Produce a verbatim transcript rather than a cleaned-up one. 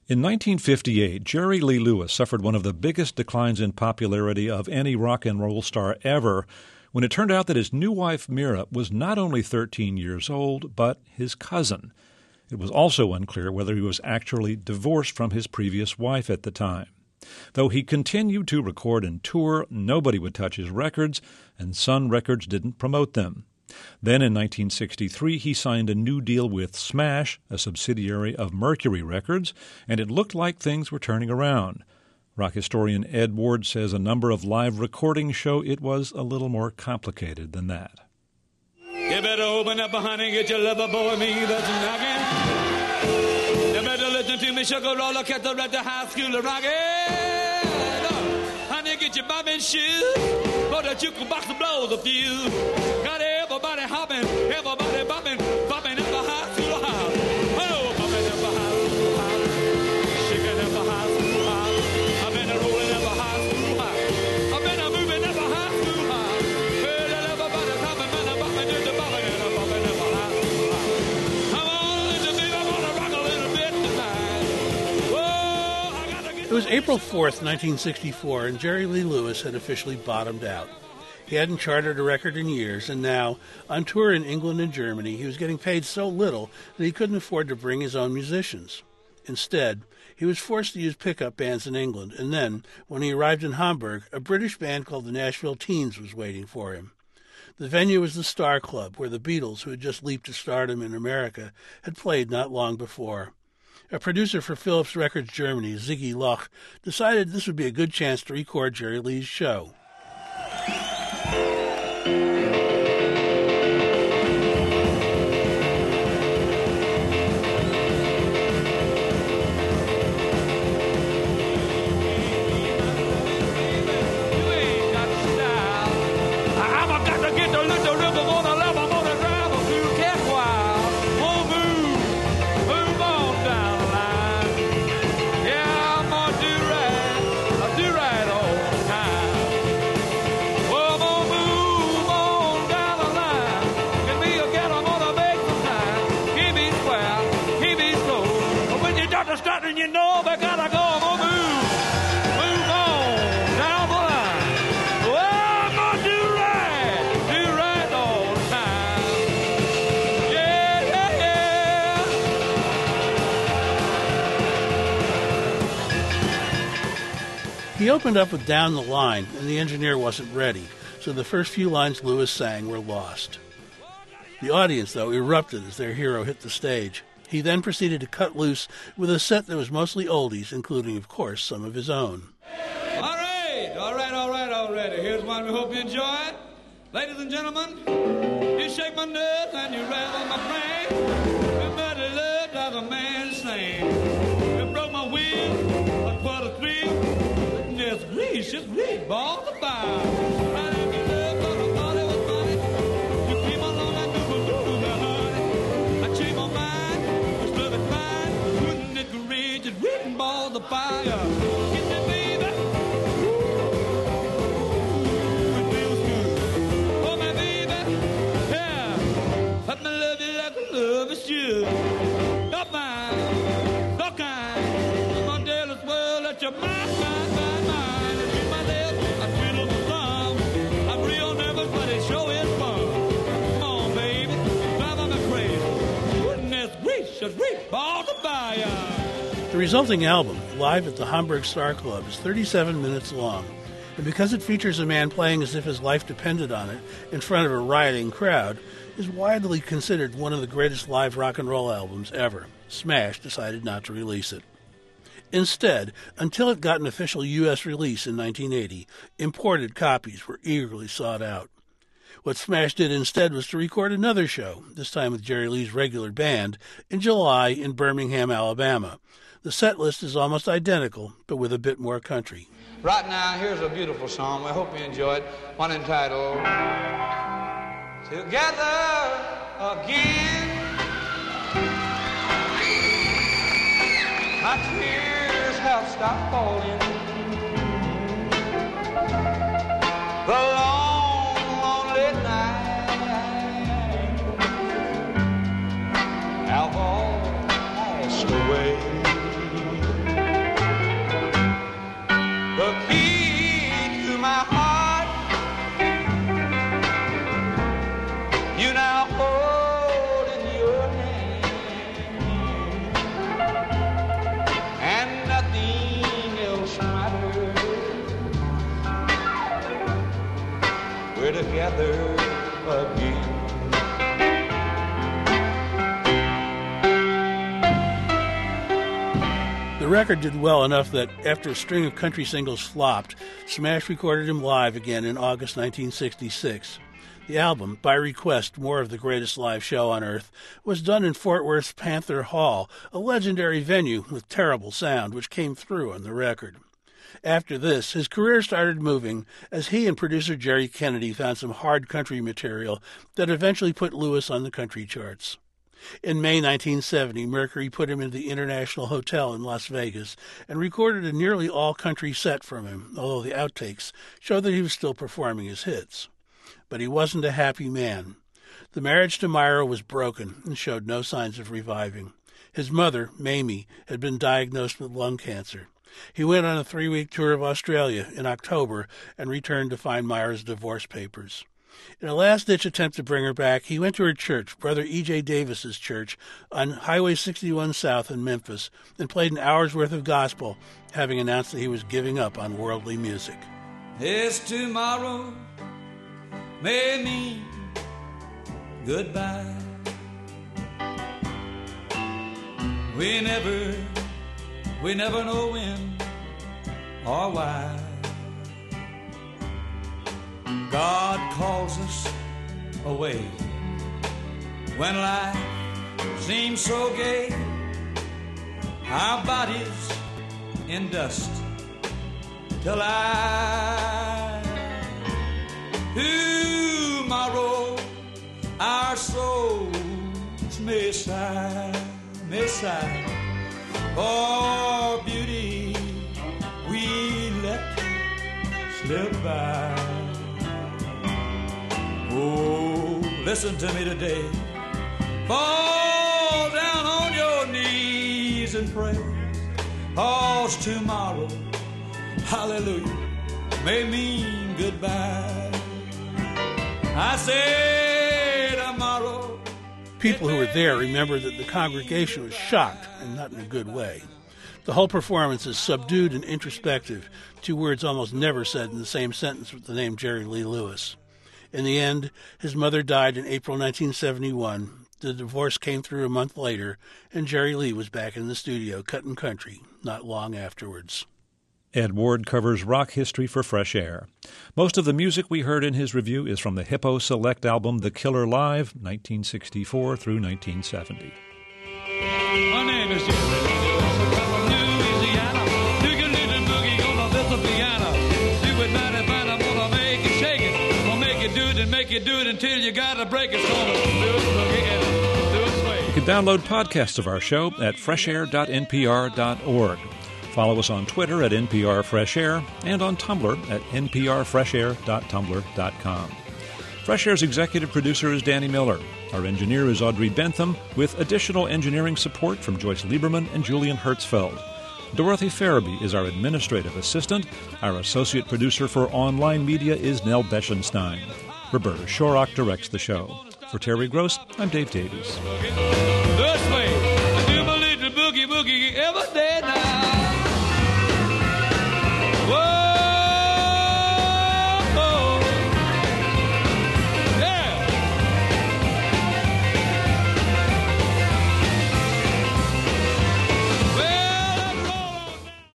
In nineteen fifty-eight, Jerry Lee Lewis suffered one of the biggest declines in popularity of any rock and roll star ever when it turned out that his new wife, Mira, was not only thirteen years old, but his cousin. It was also unclear whether he was actually divorced from his previous wife at the time. Though he continued to record and tour, nobody would touch his records, and Sun Records didn't promote them. Then in nineteen sixty-three, he signed a new deal with Smash, a subsidiary of Mercury Records, and it looked like things were turning around. Rock historian Ed Ward says a number of live recordings show it was a little more complicated than that. You better open up, honey, get your lover boy, me that's knocking. You better listen to me, sugar roller, cat the red, the high school rockin'. Honey, get your bobbin shoes, for the jukebox blows a fuse. Got everybody hopping, everybody bopping, bopping at the high school house. Oh, bopping at the high school house, shaking at the high school house. I've been rolling at the high school house. I've been moving at the high school house. Well, everybody's hopping, man, I'm bopping, just a bopping, and I'm bopping at the high school house. Come on, little baby, I wanna rock a little bit tonight. Whoa, I gotta get. It was April fourth, nineteen sixty-four, and Jerry Lee Lewis had officially bottomed out. He hadn't charted a record in years, and now, on tour in England and Germany, he was getting paid so little that he couldn't afford to bring his own musicians. Instead, he was forced to use pickup bands in England, and then, when he arrived in Hamburg, a British band called the Nashville Teens was waiting for him. The venue was the Star Club, where the Beatles, who had just leaped to stardom in America, had played not long before. A producer for Philips Records Germany, Ziggy Loch, decided this would be a good chance to record Jerry Lee's show. You know I gotta go, move, move on down the line. Well, I'm gonna do right, do right all the time. Yeah, yeah, yeah. He opened up with Down the Line, and the engineer wasn't ready, so the first few lines Lewis sang were lost. The audience, though, erupted as their hero hit the stage. He then proceeded to cut loose with a set that was mostly oldies, including, of course, some of his own. All right, all right, all right, all right. Here's one we hope you enjoy. Ladies and gentlemen, you shake my nerves and you rattle my brain. You better love as a man sing. You broke my wheel, a quarter three. Just grease, just grease, balls of fire. Right after love, but I thought it was funny. You came along and do what you do, honey. I changed my mind. Written balls of fire. Get me, baby. Ooh, it feels good. Oh, my baby. Yeah. Let me love you like I love is you. So fine, so kind. I'm gonna tell this world that you're mine, mine, mine, mine. It's in my lips, I twiddle my thumb. I'm real nervous, but it sure is fun. Come on, baby. Drive me crazy. Goodness gracious, great balls of fire. The resulting album, live at the Hamburg Star Club, is thirty-seven minutes long, and because it features a man playing as if his life depended on it in front of a rioting crowd, is widely considered one of the greatest live rock and roll albums ever. Smash decided not to release it. Instead, until it got an official U S release in nineteen eighty, imported copies were eagerly sought out. What Smash did instead was to record another show, this time with Jerry Lee's regular band, in July in Birmingham, Alabama. The set list is almost identical, but with a bit more country. Right now, here's a beautiful song. We hope you enjoy it. One entitled Together Again. My tears have stopped falling. The long, lonely night have all passed away. together again. The record did well enough that after a string of country singles flopped, Smash recorded him live again in August nineteen sixty-six. The album, by request, more of the greatest live show on earth, was done in Fort Worth's Panther Hall, a legendary venue with terrible sound, which came through on the record. After this, his career started moving as he and producer Jerry Kennedy found some hard country material that eventually put Lewis on the country charts. In May nineteen seventy, Mercury put him in the International Hotel in Las Vegas and recorded a nearly all-country set from him, although the outtakes show that he was still performing his hits. But he wasn't a happy man. The marriage to Myra was broken and showed no signs of reviving. His mother, Mamie, had been diagnosed with lung cancer. He went on a three-week tour of Australia in October and returned to find Myra's divorce papers. In a last-ditch attempt to bring her back, he went to her church, Brother E J Davis's church, on Highway sixty-one South in Memphis, and played an hour's worth of gospel, having announced that he was giving up on worldly music. This tomorrow may mean goodbye. We never, we never know when or why. God calls us away when life seems so gay. Our bodies in dust till I tomorrow our souls may sigh, may sigh for beauty we let slip by. Oh, listen to me today. Fall down on your knees and pray. Cause tomorrow, hallelujah, may mean goodbye. I say tomorrow. People who were there remember that the congregation was shocked, and not in a good way. The whole performance is subdued and introspective, two words almost never said in the same sentence with the name Jerry Lee Lewis. In the end, his mother died in April nineteen seventy-one. The divorce came through a month later, and Jerry Lee was back in the studio cutting country not long afterwards. Ed Ward covers rock history for Fresh Air. Most of the music we heard in his review is from the Hippo Select album The Killer Live, nineteen sixty-four through nineteen seventy. My name is Jerry Lewis. I'm from Louisiana. You can little boogie on the little piano. Do it mighty fine, I'm gonna make it shake it. Make it do it and make it do it until you gotta break it. So do it, boogie, and do it sway. You can download podcasts of our show at fresh air dot n p r dot org. Follow us on Twitter at N P R Fresh Air and on Tumblr at n p r fresh air dot tumblr dot com. Fresh Air's executive producer is Danny Miller. Our engineer is Audrey Bentham, with additional engineering support from Joyce Lieberman and Julian Hertzfeld. Dorothy Farabee is our administrative assistant. Our associate producer for online media is Nell Beschenstein. Roberta Shorrock directs the show. For Terry Gross, I'm Dave Davies.